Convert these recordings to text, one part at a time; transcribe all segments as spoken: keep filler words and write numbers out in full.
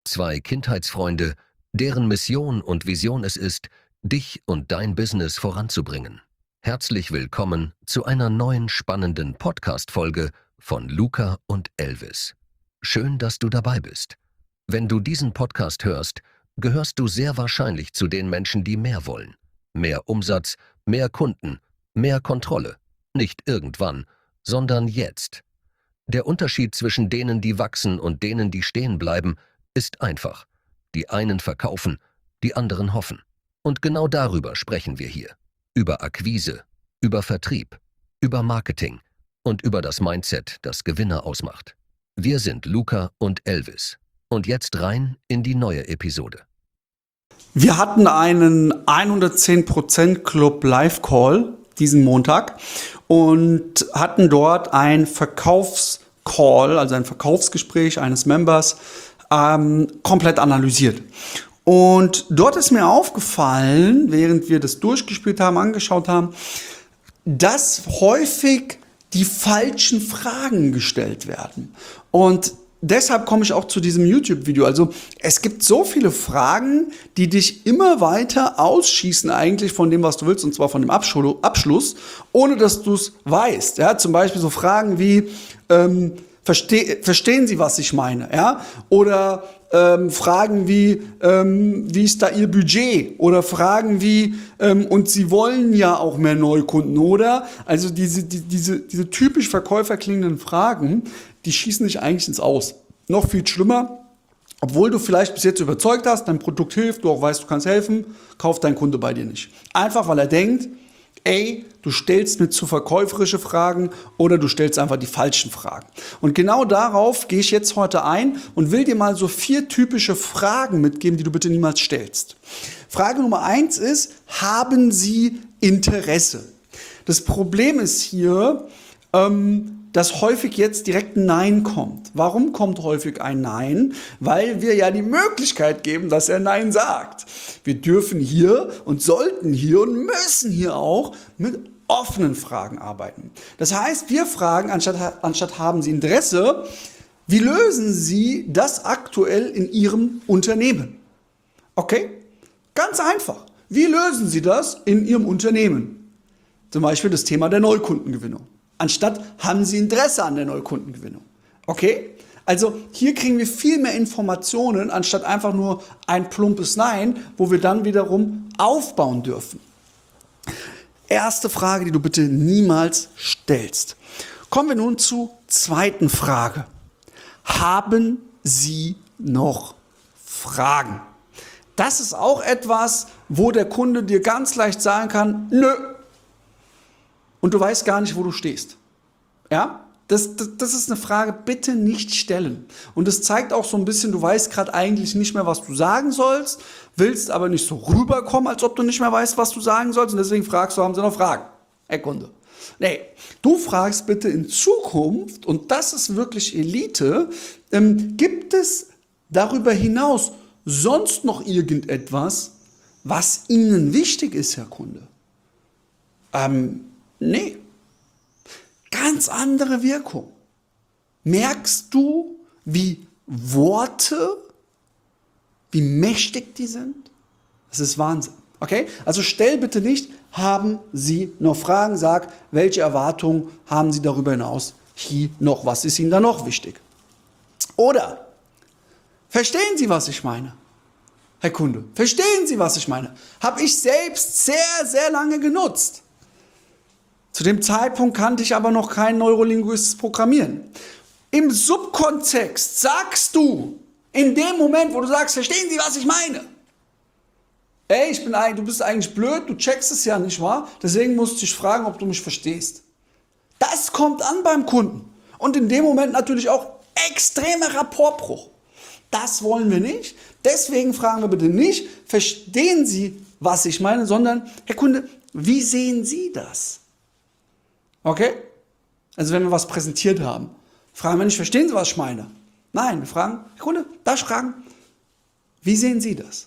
Zwei Kindheitsfreunde, deren Mission und Vision es ist, dich und dein Business voranzubringen. Herzlich willkommen zu einer neuen spannenden Podcast-Folge von Luca und Elvis. Schön, dass du dabei bist. Wenn du diesen Podcast hörst, gehörst du sehr wahrscheinlich zu den Menschen, die mehr wollen. Mehr Umsatz, mehr Kunden, mehr Kontrolle. Nicht irgendwann, sondern jetzt. Der Unterschied zwischen denen, die wachsen und denen, die stehen bleiben, ist einfach. Die einen verkaufen, die anderen hoffen. Und genau darüber sprechen wir hier. Über Akquise, über Vertrieb, über Marketing und über das Mindset, das Gewinner ausmacht. Wir sind Luca und Elvis. Und jetzt rein in die neue Episode. Wir hatten einen hundertzehn Prozent Club Live-Call diesen Montag und hatten dort ein Verkaufscall, also ein Verkaufsgespräch eines Members, ähm, komplett analysiert. Und dort ist mir aufgefallen, während wir das durchgespielt haben, angeschaut haben, dass häufig die falschen Fragen gestellt werden. Und deshalb komme ich auch zu diesem YouTube-Video. Also es gibt so viele Fragen, die dich immer weiter ausschießen eigentlich von dem, was du willst, und zwar von dem Abschluss, ohne dass du es weißt. Ja, zum Beispiel so Fragen wie, ähm, verste- verstehen Sie, was ich meine? Ja? Oder ähm, Fragen wie, ähm, wie ist da Ihr Budget? Oder Fragen wie, ähm, und Sie wollen ja auch mehr Neukunden, oder? Also diese, die, diese, diese typisch Verkäufer klingenden Fragen, die schießen dich eigentlich ins Aus. Noch viel schlimmer, obwohl du vielleicht bis jetzt überzeugt hast, dein Produkt hilft, du auch weißt, du kannst helfen, kauft dein Kunde bei dir nicht. Einfach, weil er denkt, ey, du stellst mir zu verkäuferische Fragen oder du stellst einfach die falschen Fragen. Und genau darauf gehe ich jetzt heute ein und will dir mal so vier typische Fragen mitgeben, die du bitte niemals stellst. Frage Nummer eins ist, haben Sie Interesse? Das Problem ist hier, ähm, dass häufig jetzt direkt ein Nein kommt. Warum kommt häufig ein Nein? Weil wir ja die Möglichkeit geben, dass er Nein sagt. Wir dürfen hier und sollten hier und müssen hier auch mit offenen Fragen arbeiten. Das heißt, wir fragen, anstatt, anstatt haben Sie Interesse, wie lösen Sie das aktuell in Ihrem Unternehmen? Okay? Ganz einfach. Wie lösen Sie das in Ihrem Unternehmen? Zum Beispiel das Thema der Neukundengewinnung. Anstatt haben Sie Interesse an der Neukundengewinnung. Okay? Also hier kriegen wir viel mehr Informationen, anstatt einfach nur ein plumpes Nein, wo wir dann wiederum aufbauen dürfen. Erste Frage, die du bitte niemals stellst. Kommen wir nun zur zweiten Frage. Haben Sie noch Fragen? Das ist auch etwas, wo der Kunde dir ganz leicht sagen kann, nö. Und du weißt gar nicht, wo du stehst. Ja? Das, das, das ist eine Frage, bitte nicht stellen. Und das zeigt auch so ein bisschen, du weißt gerade eigentlich nicht mehr, was du sagen sollst, willst aber nicht so rüberkommen, als ob du nicht mehr weißt, was du sagen sollst. Und deswegen fragst du, haben sie noch Fragen? Herr Kunde. Nee, du fragst bitte in Zukunft, und das ist wirklich Elite, ähm, gibt es darüber hinaus sonst noch irgendetwas, was Ihnen wichtig ist, Herr Kunde? Ähm, Nee. Ganz andere Wirkung. Merkst du, wie Worte, wie mächtig die sind? Das ist Wahnsinn. Okay? Also stell bitte nicht, haben Sie noch Fragen? Sag, welche Erwartungen haben Sie darüber hinaus hier noch? Was ist Ihnen da noch wichtig? Oder, verstehen Sie, was ich meine? Herr Kunde, verstehen Sie, was ich meine? Habe ich selbst sehr, sehr lange genutzt. Zu dem Zeitpunkt kannte ich aber noch kein neurolinguistisches Programmieren. Im Subkontext sagst du, in dem Moment, wo du sagst, verstehen Sie, was ich meine? Ey, ich bin ein, du bist eigentlich blöd, du checkst es ja nicht, wahr? Deswegen musst du dich fragen, ob du mich verstehst. Das kommt an beim Kunden. Und in dem Moment natürlich auch extremer Rapportbruch. Das wollen wir nicht. Deswegen fragen wir bitte nicht, verstehen Sie, was ich meine, sondern, Herr Kunde, wie sehen Sie das? Okay? Also wenn wir was präsentiert haben, fragen wir nicht, verstehen Sie, was ich meine? Nein, wir fragen, Herr Kunde, darf ich fragen, wie sehen Sie das?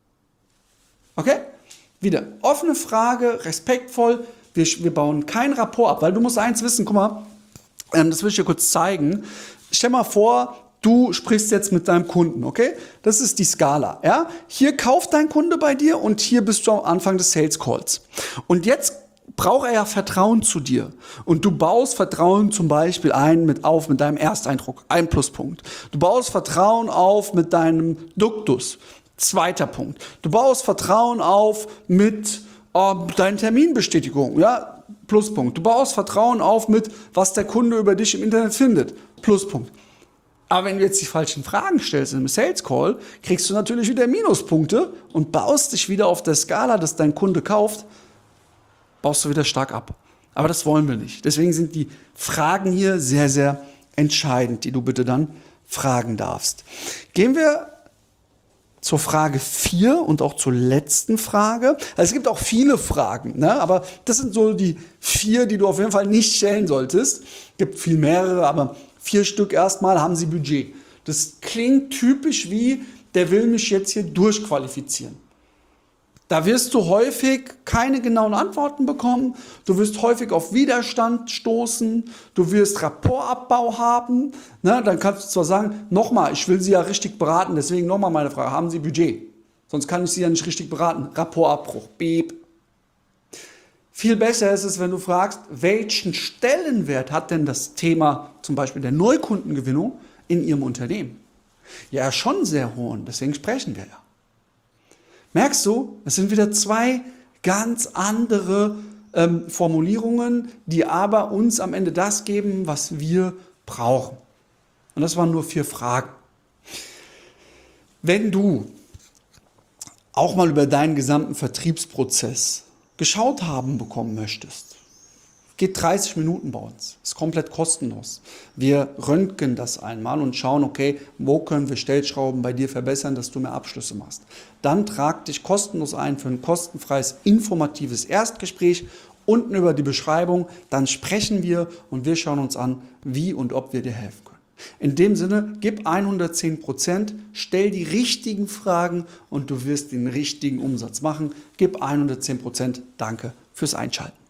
Okay? Wieder, offene Frage, respektvoll, wir, wir bauen kein Rapport ab, weil du musst eins wissen, guck mal, ähm, das will ich dir kurz zeigen. Stell mal vor, Du sprichst jetzt mit deinem Kunden, okay? Das ist die Skala, ja? Hier kauft dein Kunde bei dir und hier bist du am Anfang des Sales Calls. Und jetzt braucht er ja Vertrauen zu dir. Und du baust Vertrauen zum Beispiel ein mit, auf mit deinem Ersteindruck, ein Pluspunkt. Du baust Vertrauen auf mit deinem Duktus, zweiter Punkt. Du baust Vertrauen auf mit äh, deinen Terminbestätigungen, ja? Pluspunkt. Du baust Vertrauen auf mit, was der Kunde über dich im Internet findet, Pluspunkt. Aber wenn du jetzt die falschen Fragen stellst im Sales Call, kriegst du natürlich wieder Minuspunkte und baust dich wieder auf der Skala, dass dein Kunde kauft, baust du wieder stark ab. Aber das wollen wir nicht. Deswegen sind die Fragen hier sehr, sehr entscheidend, die du bitte dann fragen darfst. Gehen wir zur Frage vier und auch zur letzten Frage. Also es gibt auch viele Fragen, ne? Aber das sind so die vier, die du auf jeden Fall nicht stellen solltest. Es gibt viel mehrere, aber vier Stück erstmal. Haben Sie Budget? Das klingt typisch wie, der will mich jetzt hier durchqualifizieren. Da wirst du häufig keine genauen Antworten bekommen. Du wirst häufig auf Widerstand stoßen. Du wirst Rapportabbau haben. Ne, dann kannst du zwar sagen, nochmal, ich will Sie ja richtig beraten. Deswegen nochmal meine Frage, haben Sie Budget? Sonst kann ich Sie ja nicht richtig beraten. Rapportabbruch, beep. Viel besser ist es, wenn du fragst, welchen Stellenwert hat denn das Thema zum Beispiel der Neukundengewinnung in Ihrem Unternehmen? Ja, schon sehr hohen. Deswegen sprechen wir ja. Merkst du, es sind wieder zwei ganz andere ähm, Formulierungen, die aber uns am Ende das geben, was wir brauchen. Und das waren nur vier Fragen. Wenn du auch mal über deinen gesamten Vertriebsprozess geschaut haben bekommen möchtest, geht dreißig Minuten bei uns. Ist komplett kostenlos. Wir röntgen das einmal und schauen, okay, wo können wir Stellschrauben bei dir verbessern, dass du mehr Abschlüsse machst. Dann trag dich kostenlos ein für ein kostenfreies, informatives Erstgespräch. Unten über die Beschreibung, dann sprechen wir und wir schauen uns an, wie und ob wir dir helfen können. In dem Sinne, gib hundertzehn Prozent, stell die richtigen Fragen und du wirst den richtigen Umsatz machen. Gib hundertzehn Prozent. Danke fürs Einschalten.